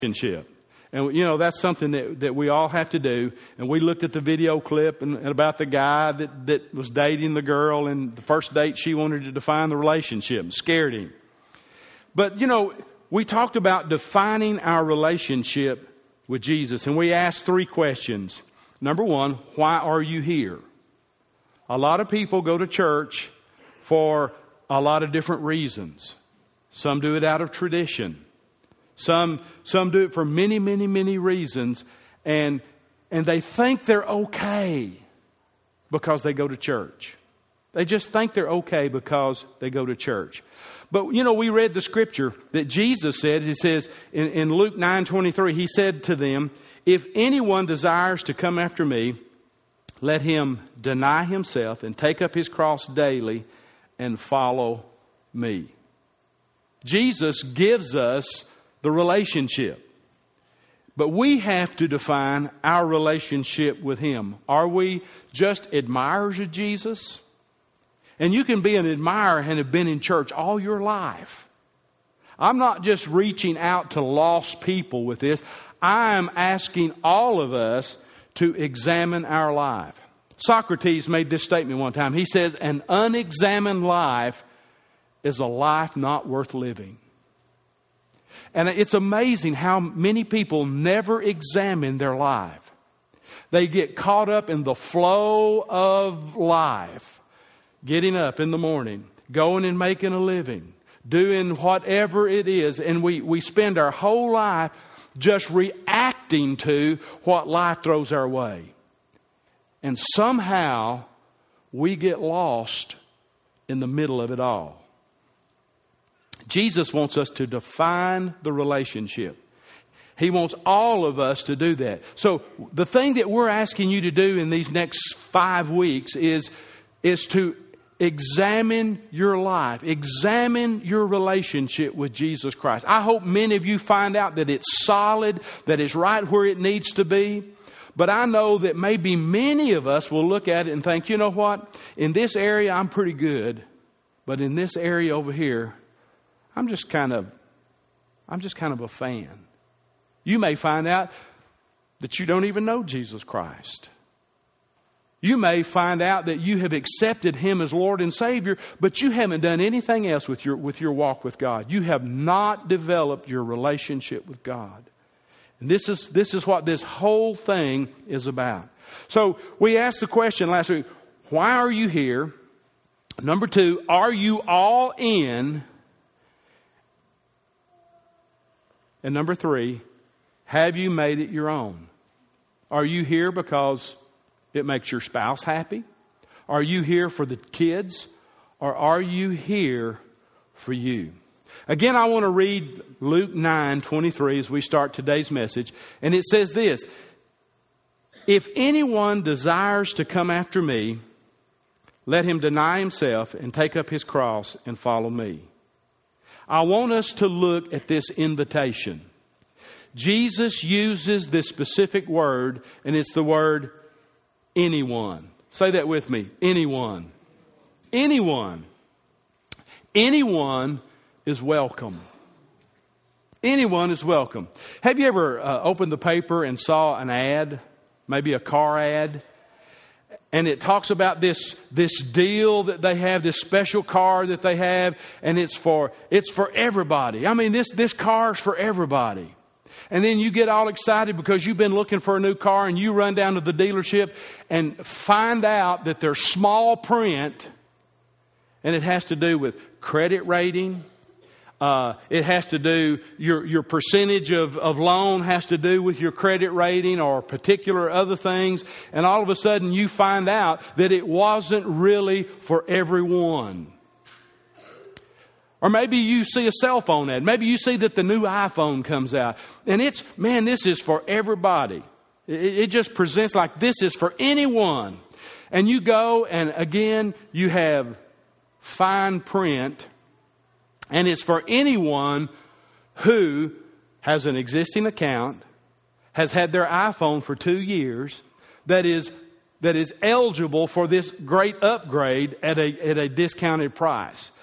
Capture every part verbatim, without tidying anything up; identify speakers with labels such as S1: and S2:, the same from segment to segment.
S1: relationship. And, you know, that's something that, that we all have to do. And we looked at the video clip and, and about the guy that, that was dating the girl, and the first date she wanted to define the relationship and scared him. But, you know, we talked about defining our relationship with Jesus. And we asked three questions. Number one, why are you here? A lot of people go to church for a lot of different reasons. Some do it out of tradition. Some some do it for many, many, many reasons. And, and they think they're okay because they go to church. They just think they're okay because they go to church. But, you know, we read the scripture that Jesus said. He says in, in Luke nine twenty-three, he said to them, if anyone desires to come after me, let him deny himself and take up his cross daily and follow me. Jesus gives us the relationship. But we have to define our relationship with Him. Are we just admirers of Jesus? And you can be an admirer and have been in church all your life. I'm not just reaching out to lost people with this. I am asking all of us to examine our life. Socrates made this statement one time. He says, an unexamined life is a life not worth living. And it's amazing how many people never examine their life. They get caught up in the flow of life. Getting up in the morning, going and making a living, doing whatever it is. And we, we spend our whole life just reacting to what life throws our way. And somehow we get lost in the middle of it all. Jesus wants us to define the relationship. He wants all of us to do that. So the thing that we're asking you to do in these next five weeks is, is to examine your life. Examine your relationship with Jesus Christ. I hope many of you find out that it's solid, that it's right where it needs to be. But I know that maybe many of us will look at it and think, you know what? In this area, I'm pretty good. But in this area over here, I'm just kind of, I'm just kind of a fan. You may find out that you don't even know Jesus Christ. You may find out that you have accepted Him as Lord and Savior, but you haven't done anything else with your, with your walk with God. You have not developed your relationship with God. And this is, this is what this whole thing is about. So we asked the question last week, why are you here? Number two, are you all in? And number three, have you made it your own? Are you here because it makes your spouse happy? Are you here for the kids? Or are you here for you? Again, I want to read Luke nine twenty-three as we start today's message. And it says this, if anyone desires to come after me, let him deny himself and take up his cross and follow me. I want us to look at this invitation. Jesus uses this specific word, and it's the word anyone. Say that with me. Anyone. Anyone. Anyone is welcome. Anyone is welcome. Have you ever uh, opened the paper and saw an ad, maybe a car ad? And it talks about this, this deal that they have, this special car that they have, and it's for it's for everybody. I mean, this, this car's for everybody. And then you get all excited because you've been looking for a new car, and you run down to the dealership and find out that there's small print, and it has to do with credit rating. Uh, it has to do, your, your percentage of, of loan has to do with your credit rating or particular other things. And all of a sudden you find out that it wasn't really for everyone. Or maybe you see a cell phone ad. Maybe you see that the new iPhone comes out. And it's, man, this is for everybody. It, it just presents like this is for anyone. And you go and again, you have fine print. And it's for anyone who has an existing account, has had their iPhone for two years, that is that is eligible for this great upgrade at a at a discounted price.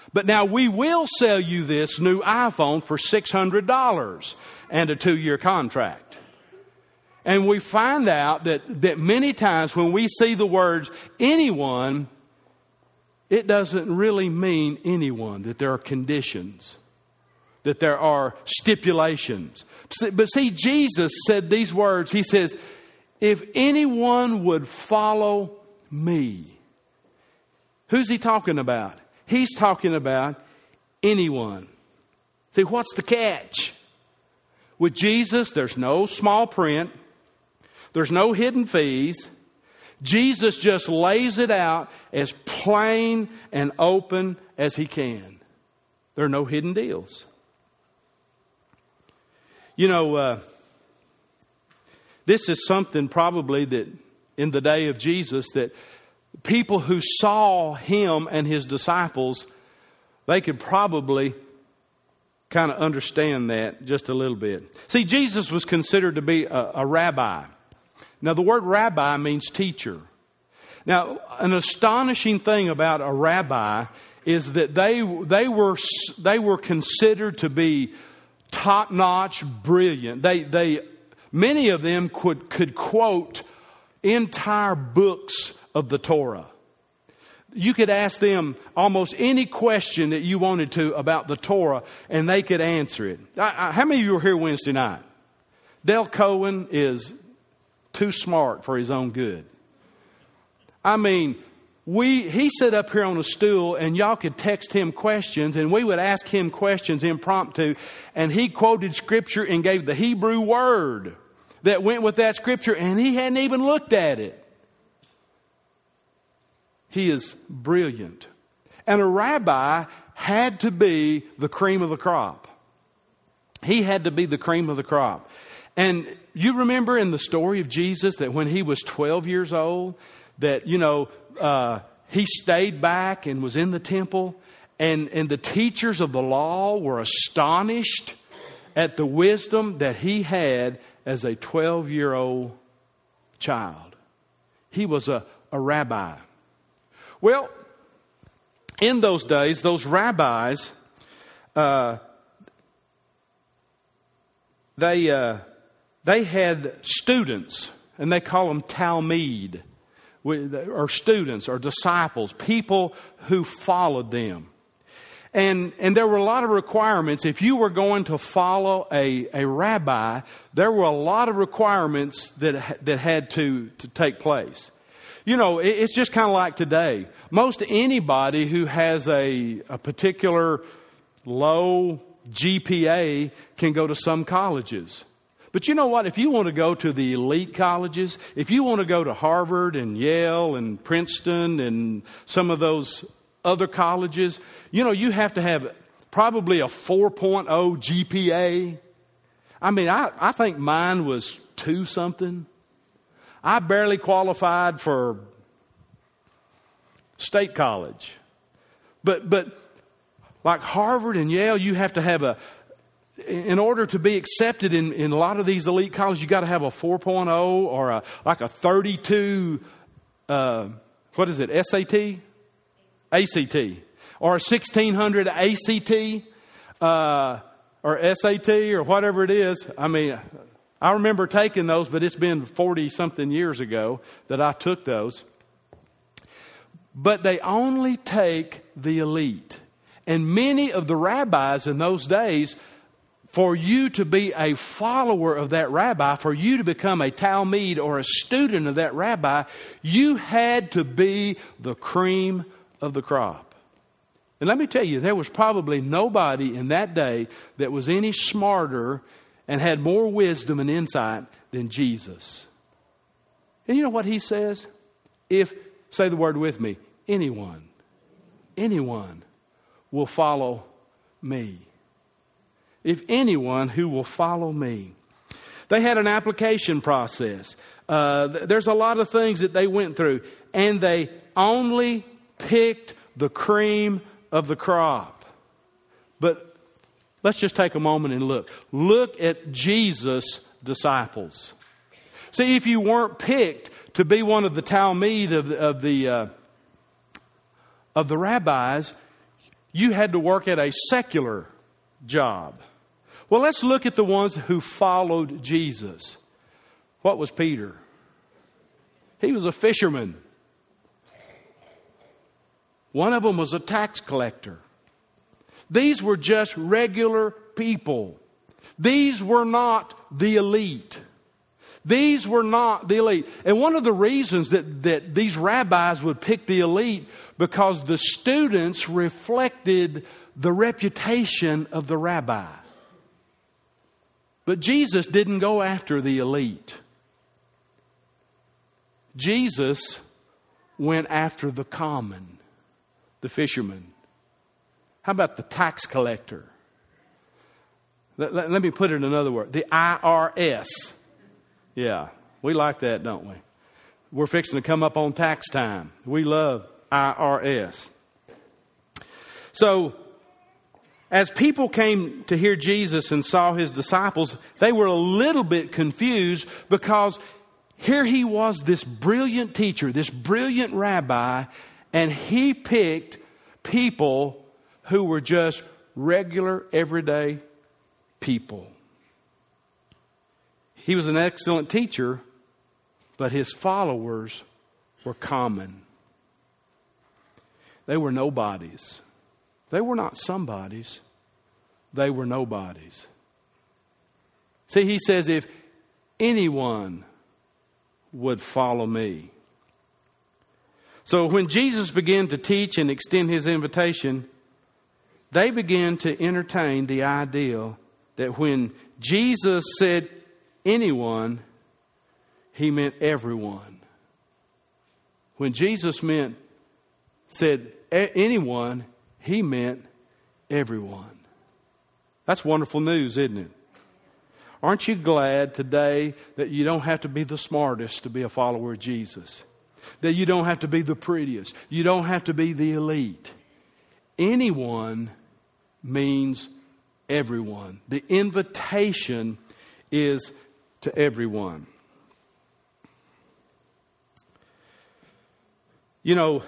S1: But now we will sell you this new iPhone for six hundred dollars and a two-year contract. And we find out that, that many times when we see the words anyone, it doesn't really mean anyone, that there are conditions, that there are stipulations. But see, Jesus said these words. He says, if anyone would follow me. Who's he talking about? He's talking about anyone. See, what's the catch? With Jesus, there's no small print. There's no hidden fees. Jesus just lays it out as plain and open as he can. There are no hidden deals. You know, uh, this is something probably that in the day of Jesus that people who saw him and his disciples, they could probably kind of understand that just a little bit. See, Jesus was considered to be a, a rabbi. Now, the word rabbi means teacher. Now, an astonishing thing about a rabbi is that they they were they were considered to be top-notch, brilliant. They they many of them could could quote entire books of the Torah. You could ask them almost any question that you wanted to about the Torah, and they could answer it. I, I, how many of you were here Wednesday night? Dale Cohen is too smart for his own good. I mean, we he sat up here on a stool, and y'all could text him questions, and we would ask him questions impromptu, and he quoted Scripture and gave the Hebrew word that went with that Scripture, and he hadn't even looked at it. He is brilliant. And a rabbi had to be the cream of the crop. He had to be the cream of the crop. And you remember in the story of Jesus that when he was twelve years old, that, you know, uh, he stayed back and was in the temple, and, and the teachers of the law were astonished at the wisdom that he had as a twelve-year-old child. He was a, a rabbi. Well, in those days, those rabbis, uh, they uh, they had students, and they call them Talmud, or students, or disciples, people who followed them. And and there were a lot of requirements. If you were going to follow a, a rabbi, there were a lot of requirements that that had to, to take place. You know, it's just kind of like today. Most anybody who has a, a particular low G P A can go to some colleges. But you know what? If you want to go to the elite colleges, if you want to go to Harvard and Yale and Princeton and some of those other colleges, you know, you have to have probably a four point oh G P A. I mean, I, I think mine was two something. I barely qualified for state college. But but like Harvard and Yale, you have to have a, in order to be accepted in, in a lot of these elite colleges, you got to have a four point oh or a, like a thirty-two, uh, what is it, S A T? A C T. Or a sixteen hundred A C T, uh, or S A T, or whatever it is. I mean, I remember taking those, but it's been forty-something years ago that I took those. But they only take the elite. And many of the rabbis in those days, for you to be a follower of that rabbi, for you to become a Talmud or a student of that rabbi, you had to be the cream of the crop. And let me tell you, there was probably nobody in that day that was any smarter and had more wisdom and insight than Jesus. And you know what he says? If, say the word with me, anyone, anyone will follow me. If anyone who will follow me. They had an application process. Uh, there's a lot of things that they went through. And they only picked the cream of the crop. But let's just take a moment and look. Look at Jesus' disciples. See, if you weren't picked to be one of the Talmud of the of the, uh, of the rabbis, you had to work at a secular job. Well, let's look at the ones who followed Jesus. What was Peter? He was a fisherman. One of them was a tax collector. These were just regular people. These were not the elite. These were not the elite. And one of the reasons that, that these rabbis would pick the elite, because the students reflected the reputation of the rabbi. But Jesus didn't go after the elite. Jesus went after the common, the fisherman. How about the tax collector? Let, let, let me put it in another word. The I R S. Yeah, we like that, don't we? We're fixing to come up on tax time. We love I R S. So, as people came to hear Jesus and saw his disciples, they were a little bit confused, because here he was, this brilliant teacher, this brilliant rabbi, and he picked people who were just regular, everyday people. He was an excellent teacher, but his followers were common. They were nobodies. They were not somebodies. They were nobodies. See, he says, if anyone would follow me. So when Jesus began to teach and extend his invitation, they began to entertain the idea that when Jesus said anyone, he meant everyone. When Jesus meant, said anyone, he meant everyone. That's wonderful news, isn't it? Aren't you glad today that you don't have to be the smartest to be a follower of Jesus? That you don't have to be the prettiest. You don't have to be the elite. Anyone means everyone. The invitation is to everyone. You know,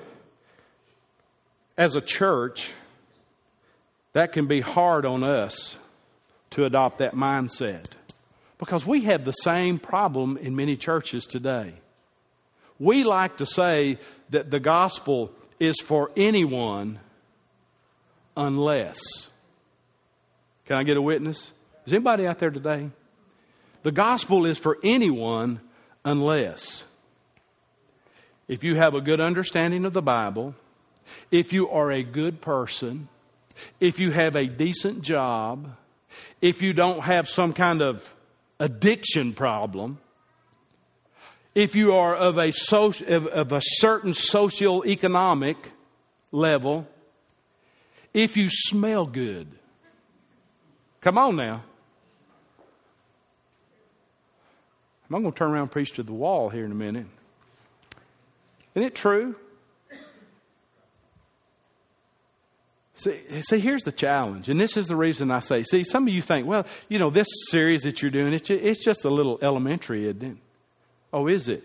S1: as a church, that can be hard on us to adopt that mindset, because we have the same problem in many churches today. We like to say that the gospel is for anyone unless. Can I get a witness? Is anybody out there today? The gospel is for anyone unless. If you have a good understanding of the Bible, if you are a good person, if you have a decent job, if you don't have some kind of addiction problem, if you are of a social, of, of a certain socio-economic level, if you smell good. Come on now. I'm going to turn around and preach to the wall here in a minute. Isn't it true? See, see, here's the challenge, and this is the reason I say, see, some of you think, well, you know, this series that you're doing, it's just, it's just a little elementary, isn't it? Oh, is it?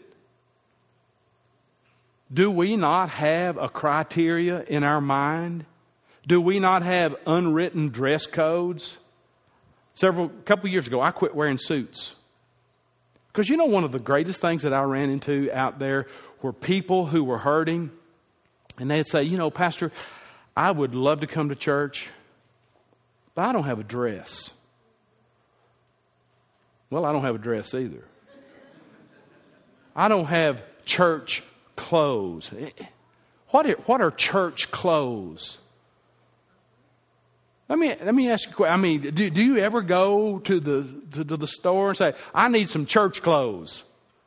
S1: Do we not have a criteria in our mind? Do we not have unwritten dress codes? Several, couple years ago, I quit wearing suits. Because you know, one of the greatest things that I ran into out there were people who were hurting, and they'd say, you know, Pastor, I would love to come to church, but I don't have a dress. Well, I don't have a dress either. I don't have church clothes. What are, what are church clothes? Let me let me ask you a question. I mean, do, do you ever go to the to, to the store and say, I need some church clothes?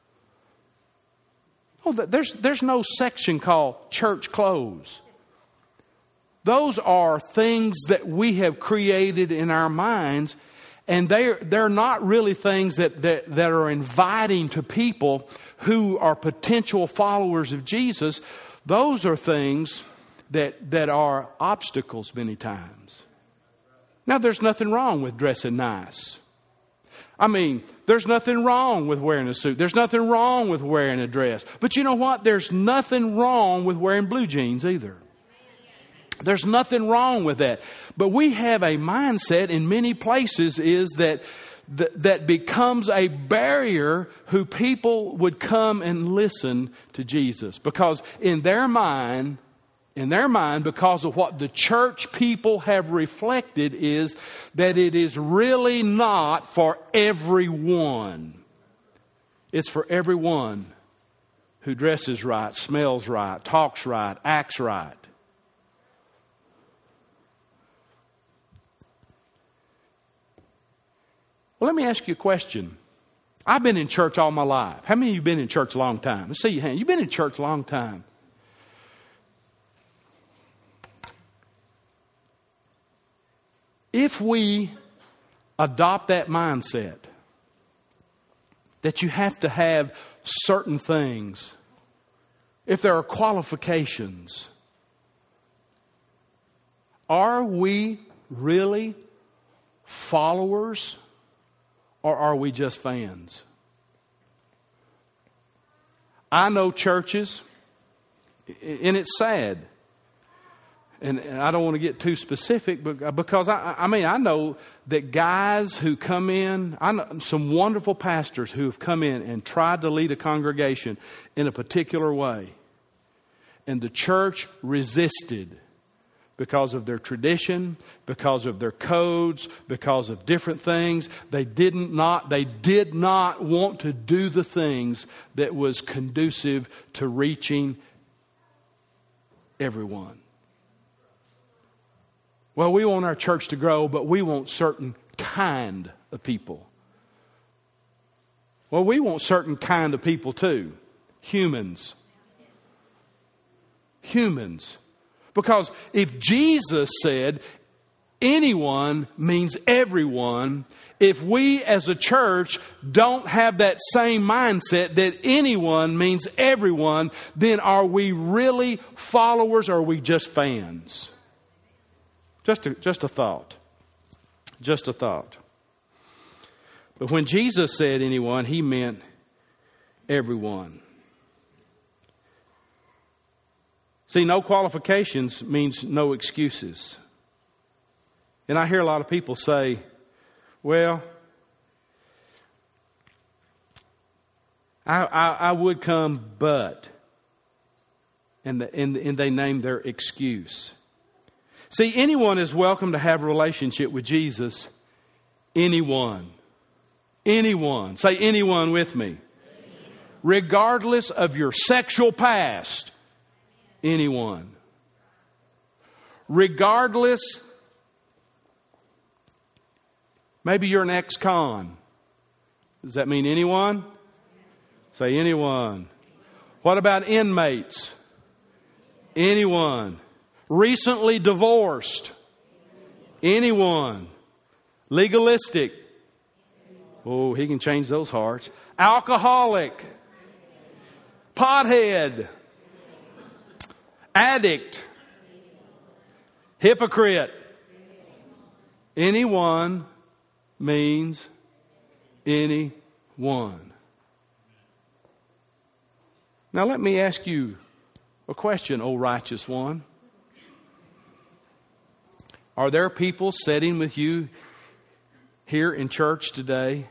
S1: Oh, there's there's no section called church clothes. Those are things that we have created in our minds, and they're, they're not really things that, that, that are inviting to people who are potential followers of Jesus. Those are things that, that are obstacles many times. Now, there's nothing wrong with dressing nice. I mean, there's nothing wrong with wearing a suit. There's nothing wrong with wearing a dress. But you know what? There's nothing wrong with wearing blue jeans either. There's nothing wrong with that. But we have a mindset in many places is that that, that becomes a barrier who people would come and listen to Jesus. Because in their mind, in their mind, because of what the church people have reflected is that it is really not for everyone. It's for everyone who dresses right, smells right, talks right, acts right. Well, let me ask you a question. I've been in church all my life. How many of you have been in church a long time? Let's see your hand. You've been in church a long time. If we adopt that mindset that you have to have certain things, if there are qualifications, are we really followers or are we just fans? I know churches, and it's sad. And I don't want to get too specific, but because I, I mean, I know that guys who come in, I know some wonderful pastors who have come in and tried to lead a congregation in a particular way. And the church resisted because of their tradition, because of their codes, because of different things. They didn't not, they did not want to do the things that was conducive to reaching everyone. Well, we want our church to grow, but we want certain kind of people. Well, we want certain kind of people too. Humans. Humans. Because if Jesus said anyone means everyone, if we as a church don't have that same mindset that anyone means everyone, then are we really followers or are we just fans? Just a, just a thought. Just a thought. But when Jesus said anyone, He meant everyone. See, no qualifications means no excuses. And I hear a lot of people say, well, I, I, I would come, but, and, the, and, and they name their excuse. See, anyone is welcome to have a relationship with Jesus. Anyone. Anyone. Say anyone with me. Regardless of your sexual past. Anyone. Regardless, maybe you're an ex-con. Does that mean anyone? Say anyone. What about inmates? Anyone. Recently divorced? Anyone. Legalistic? Oh, He can change those hearts. Alcoholic? Pothead? Addict? Hypocrite? Anyone means anyone. Now let me ask you a question, O righteous one. Are there people sitting with you here in church today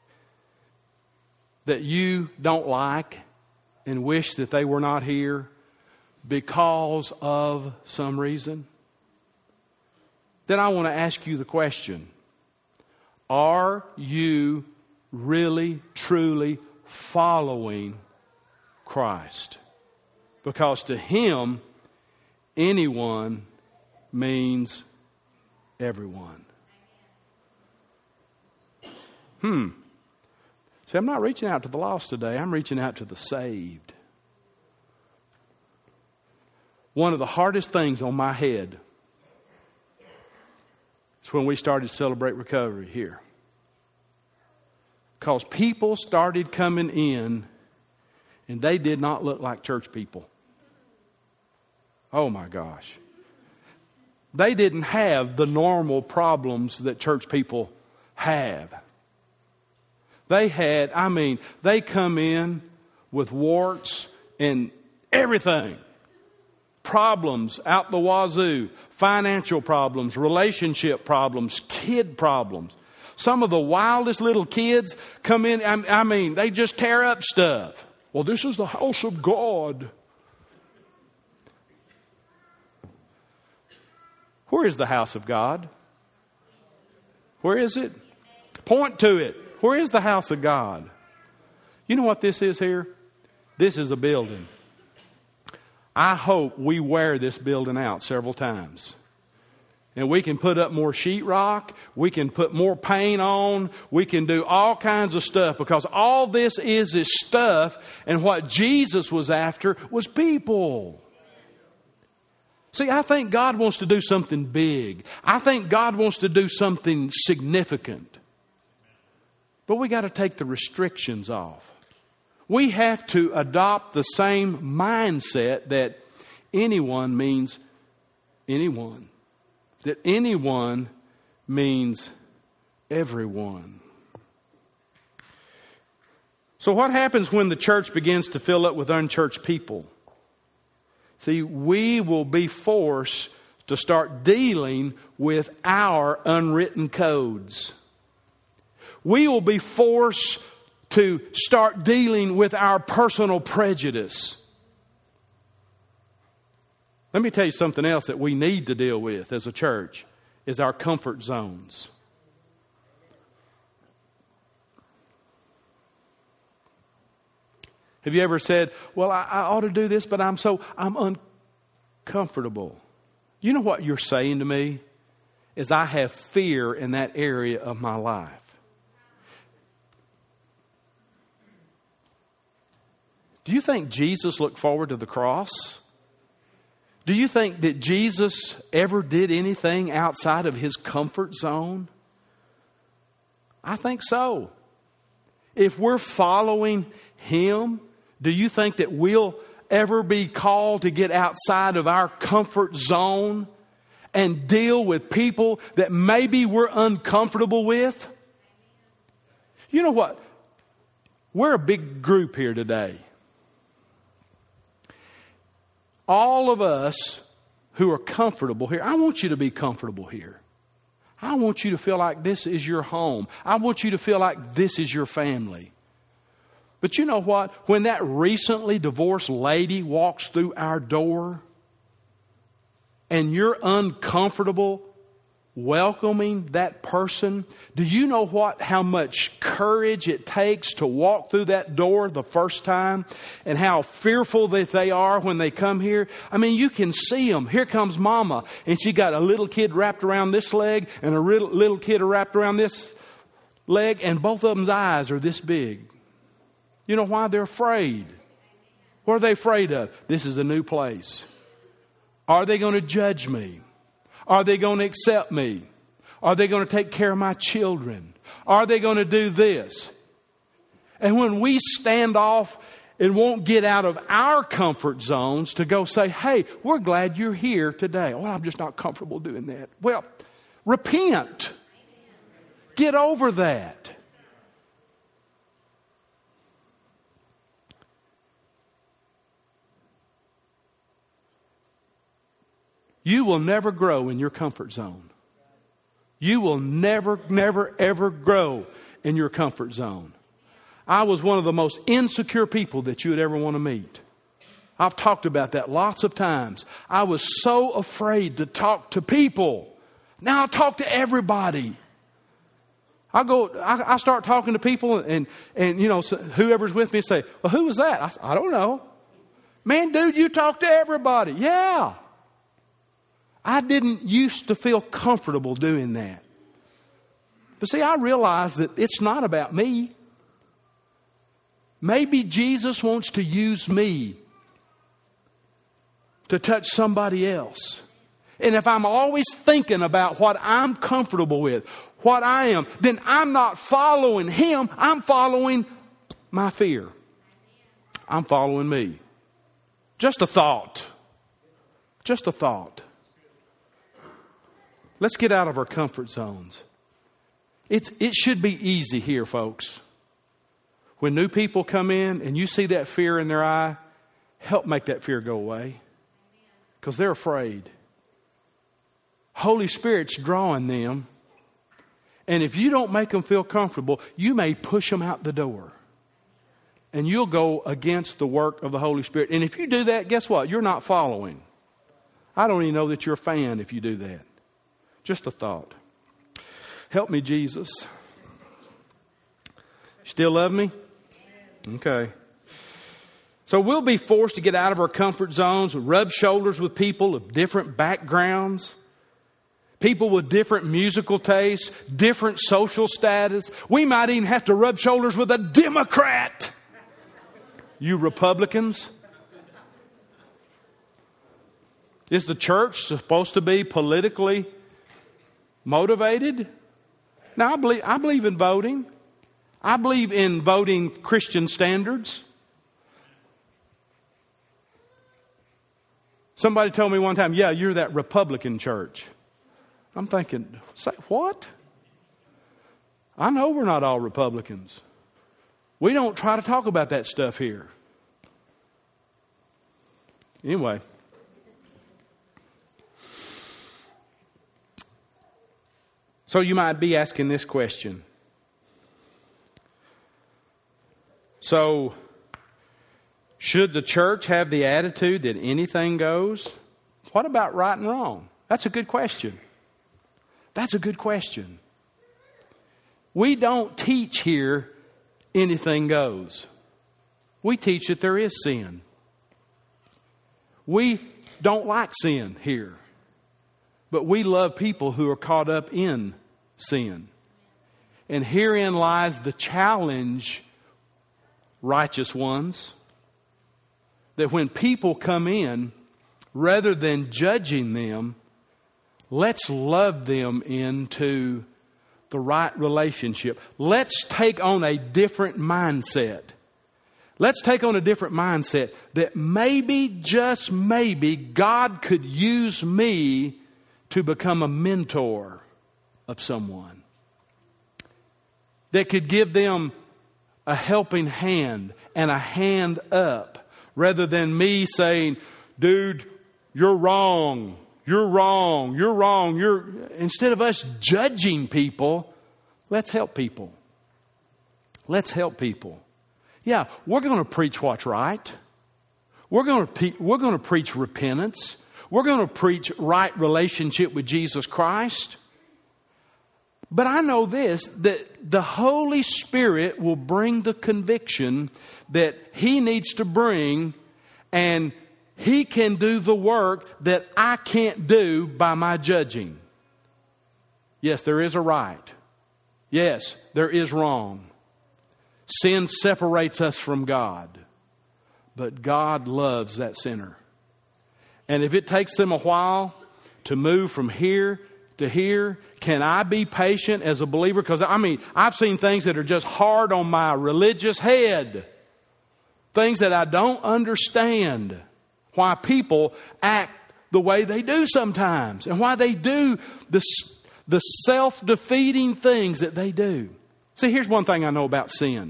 S1: that you don't like and wish that they were not here because of some reason? Then I want to ask you the question. Are you really, truly following Christ? Because to Him, anyone means everyone. Hmm. See, I'm not reaching out to the lost today. I'm reaching out to the saved. One of the hardest things on my head is when we started Celebrate Recovery here. Because people started coming in and they did not look like church people. Oh my gosh. They didn't have the normal problems that church people have. They had, I mean, they come in with warts and everything. problems out the wazoo, financial problems, relationship problems, kid problems. Some of the wildest little kids come in, I mean, they just tear up stuff. Well, this is the house of God. Where is the house of God? Where is it? Point to it. Where is the house of God? You know what this is here? This is a building. I hope we wear this building out several times. And we can put up more sheetrock. We can put more paint on. We can do all kinds of stuff, because all this is is stuff. And what Jesus was after was people. See, I think God wants to do something big. I think God wants to do something significant. But we got to take the restrictions off. We have to adopt the same mindset that anyone means anyone. That anyone means everyone. So what happens when the church begins to fill up with unchurched people? See, we will be forced to start dealing with our unwritten codes. We will be forced to start dealing with our personal prejudice. Let me tell you something else that we need to deal with as a church, is our comfort zones. Have you ever said, well, I, I ought to do this, but I'm so, I'm uncomfortable. You know what you're saying to me? Is I have fear in that area of my life. Do you think Jesus looked forward to the cross? Do you think that Jesus ever did anything outside of his comfort zone? I think so. If we're following him, do you think that we'll ever be called to get outside of our comfort zone and deal with people that maybe we're uncomfortable with? You know what? We're a big group here today. All of us who are comfortable here, I want you to be comfortable here. I want you to feel like this is your home. I want you to feel like this is your family. But you know what? When that recently divorced lady walks through our door and you're uncomfortable welcoming that person, do you know what? How much courage it takes to walk through that door the first time, and how fearful that they are when they come here? I mean, you can see them. Here comes Mama, and she got a little kid wrapped around this leg and a little, little kid wrapped around this leg, and both of them's eyes are this big. You know why? They're afraid. What are they afraid of? This is a new place. Are they going to judge me? Are they going to accept me? Are they going to take care of my children? Are they going to do this? And when we stand off and won't get out of our comfort zones to go say, hey, we're glad you're here today. Well, I'm just not comfortable doing that. Well, repent. Get over that. You will never grow in your comfort zone. You will never, never, ever grow in your comfort zone. I was one of the most insecure people that you would ever want to meet. I've talked about that lots of times. I was so afraid to talk to people. Now I talk to everybody. I go, I, I start talking to people, and, and you know, so whoever's with me say, well, who was that? I, I don't know. Man, dude, you talk to everybody. Yeah. I didn't used to feel comfortable doing that. But see, I realized that it's not about me. Maybe Jesus wants to use me to touch somebody else. And if I'm always thinking about what I'm comfortable with, what I am, then I'm not following him. I'm following my fear. I'm following me. Just a thought. Just a thought. Let's get out of our comfort zones. It's, it should be easy here, folks. When new people come in and you see that fear in their eye, help make that fear go away. because they're afraid. Holy Spirit's drawing them. And if you don't make them feel comfortable, you may push them out the door. And you'll go against the work of the Holy Spirit. And if you do that, guess what? You're not following. I don't even know that you're a fan if you do that. Just a thought. Help me, Jesus. Still love me? Okay. So we'll be forced to get out of our comfort zones, rub shoulders with people of different backgrounds, people with different musical tastes, different social status. We might even have to rub shoulders with a Democrat. You Republicans. Is the church supposed to be politically motivated? Now, I believe, I believe in voting. I believe in voting Christian standards. Somebody told me one time, yeah, you're that Republican church. I'm thinking, say what? I know we're not all Republicans. We don't try to talk about that stuff here. Anyway. So you might be asking this question. So, should the church have the attitude that anything goes? What about right and wrong? That's a good question. That's a good question. We don't teach here anything goes. We teach that there is sin. We don't like sin here. But we love people who are caught up in sin. And herein lies the challenge, righteous ones, that when people come in, rather than judging them, let's love them into the right relationship. Let's take on a different mindset. Let's take on a different mindset that maybe, just maybe, God could use me to become a mentor of someone. That could give them a helping hand and a hand up, rather than me saying, dude, you're wrong. You're wrong. You're wrong. You're instead of us judging people, let's help people. Let's help people. Yeah, we're going to preach what's right. We're going to we're going to preach repentance. We're going to preach right relationship with Jesus Christ. But I know this, that the Holy Spirit will bring the conviction that He needs to bring, and He can do the work that I can't do by my judging. Yes, there is a right. Yes, there is wrong. Sin separates us from God. But God loves that sinner. And if it takes them a while to move from here to here, can I be patient as a believer? Because, I mean, I've seen things that are just hard on my religious head. Things that I don't understand. Why people act the way they do sometimes. And why they do the, the self-defeating things that they do. See, here's one thing I know about sin.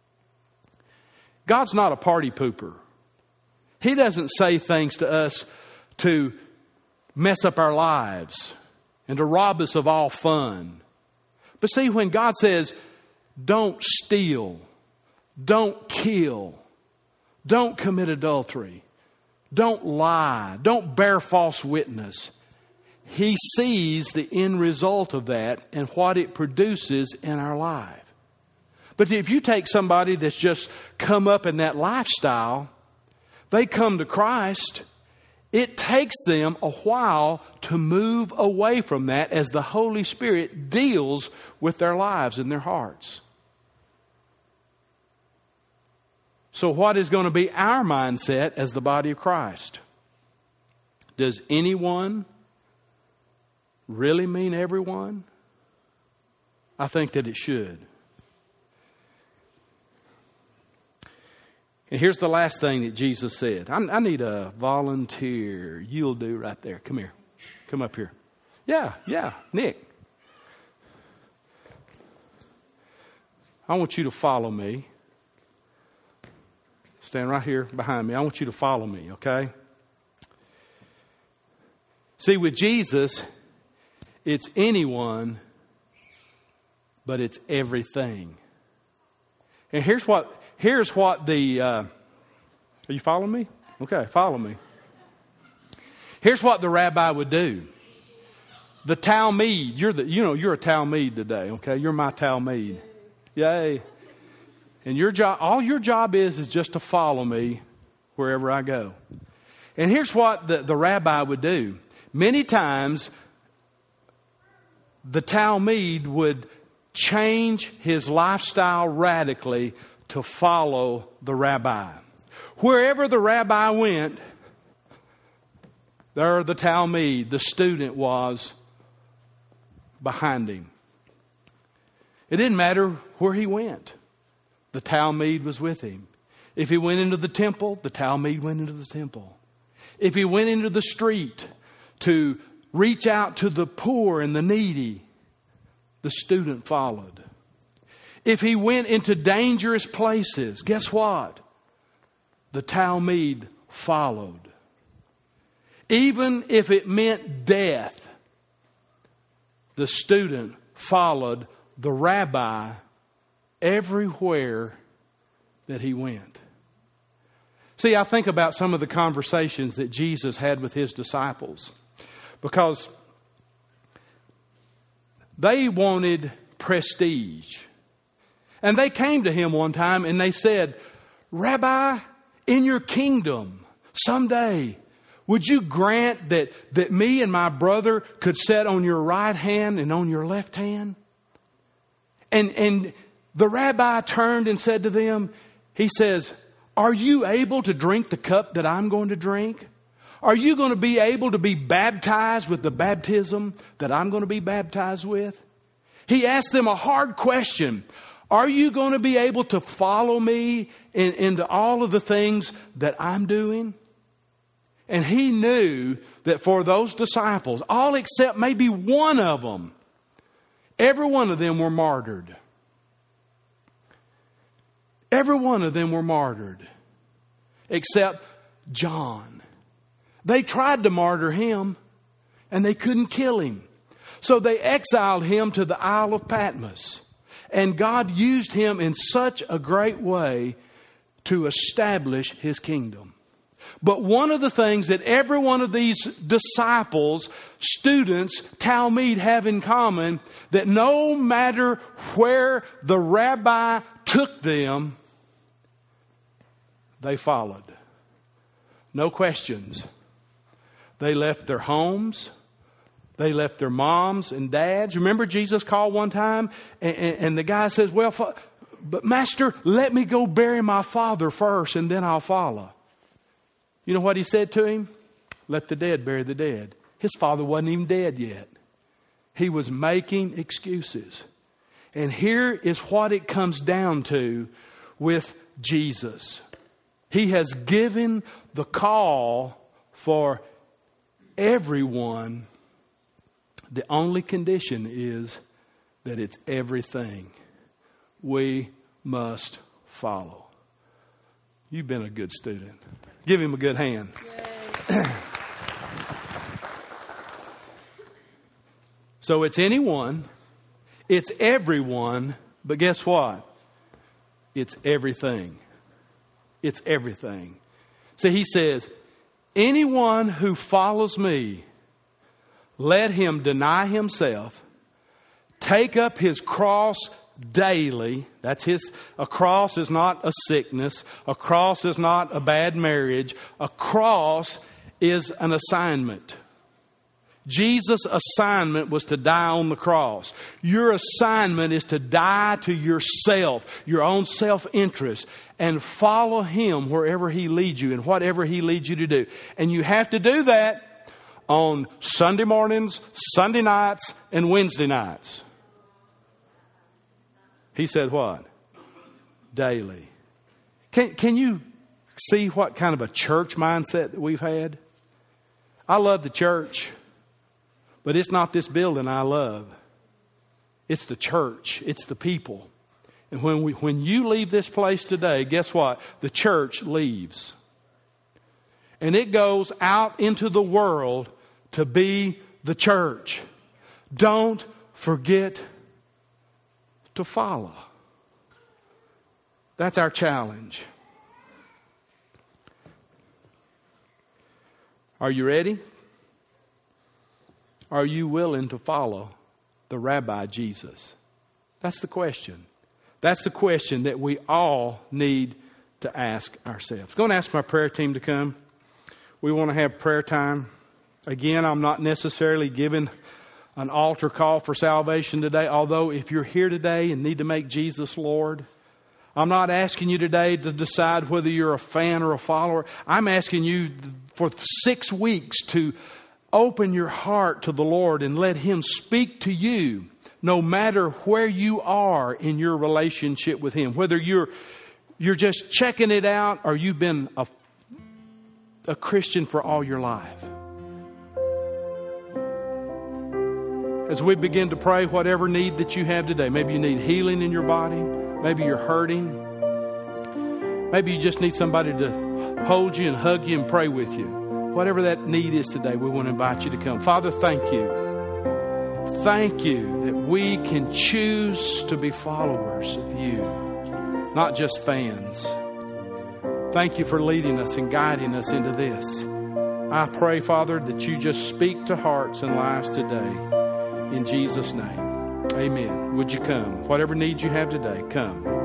S1: God's not a party pooper. He doesn't say things to us to mess up our lives and to rob us of all fun. But see, when God says, don't steal, don't kill, don't commit adultery, don't lie, don't bear false witness, He sees the end result of that and what it produces in our life. But if you take somebody that's just come up in that lifestyle, they come to Christ, it takes them a while to move away from that as the Holy Spirit deals with their lives and their hearts. So what is going to be our mindset as the body of Christ? Does anyone really mean everyone? I think that it should. And here's the last thing that Jesus said. I, I need a volunteer. You'll do right there. Come here. Come up here. Yeah, yeah, Nick. I want you to follow me. Stand right here behind me. I want you to follow me, okay? See, with Jesus, it's anyone, but it's everything. And here's what here's what the uh, are you following me? Okay, follow me. Here's what the rabbi would do. The Talmud, you're the you know you're a Talmud today. Okay, you're my Talmud. Yay! And your job, all your job is is just to follow me wherever I go. And here's what the, the rabbi would do. Many times, the Talmud would change his lifestyle radically to follow the rabbi. Wherever the rabbi went, there the Talmud, the student, was behind him. It didn't matter where he went. The Talmud was with him. If he went into the temple, the Talmud went into the temple. If he went into the street to reach out to the poor and the needy, the student followed. If he went into dangerous places, guess what? The Talmud followed. Even if it meant death, the student followed the rabbi everywhere that he went. See, I think about some of the conversations that Jesus had with his disciples, because they wanted prestige. And they came to him one time and they said, Rabbi, in your kingdom, someday, would you grant that, that me and my brother could sit on your right hand and on your left hand? And, and the rabbi turned and said to them, he says, are you able to drink the cup that I'm going to drink? Are you going to be able to be baptized with the baptism that I'm going to be baptized with? He asked them a hard question. Are you going to be able to follow me in, into all of the things that I'm doing? And he knew that for those disciples, all except maybe one of them, every one of them were martyred. Every one of them were martyred, except John. They tried to martyr him, and they couldn't kill him. So they exiled him to the Isle of Patmos. And God used him in such a great way to establish his kingdom. But one of the things that every one of these disciples, students, Talmud have in common, that no matter where the rabbi took them, they followed. No questions. They left their homes. They left their moms and dads. Remember Jesus called one time and, and, and the guy says, well, fa- but Master, let me go bury my father first and then I'll follow. You know what he said to him? Let the dead bury the dead. His father wasn't even dead yet. He was making excuses. And here is what it comes down to with Jesus. He has given the call for everyone. The only condition is that it's everything. We must follow. You've been a good student. Give him a good hand. So it's anyone, it's everyone, but guess what? It's everything. It's everything. So he says, anyone who follows me, let him deny himself, take up his cross daily. That's his, a cross is not a sickness. A cross is not a bad marriage. A cross is an assignment. Jesus' assignment was to die on the cross. Your assignment is to die to yourself, your own self-interest, and follow him wherever he leads you and whatever he leads you to do. And you have to do that on Sunday mornings, Sunday nights, and Wednesday nights. He said what? Daily. Can, can you see what kind of a church mindset that we've had? I love the church, but it's not this building I love. It's the church. It's the people. And when we, when you leave this place today, guess what? The church leaves. And it goes out into the world to be the church. Don't forget to follow. That's our challenge. Are you ready? Are you willing to follow the Rabbi Jesus? That's the question. That's the question that we all need to ask ourselves. I'm going to ask my prayer team to come. We want to have prayer time. Again, I'm not necessarily giving an altar call for salvation today, although if you're here today and need to make Jesus Lord, I'm not asking you today to decide whether you're a fan or a follower. I'm asking you for six weeks to open your heart to the Lord and let Him speak to you no matter where you are in your relationship with Him. Whether you're you're just checking it out or you've been a, a Christian for all your life. As we begin to pray, whatever need that you have today, maybe you need healing in your body, maybe you're hurting, maybe you just need somebody to hold you and hug you and pray with you. Whatever that need is today, we want to invite you to come. Father, thank you. Thank you that we can choose to be followers of you, not just fans. Thank you for leading us and guiding us into this. I pray, Father, that you just speak to hearts and lives today. In Jesus' name, amen. Would you come? Whatever needs you have today, come.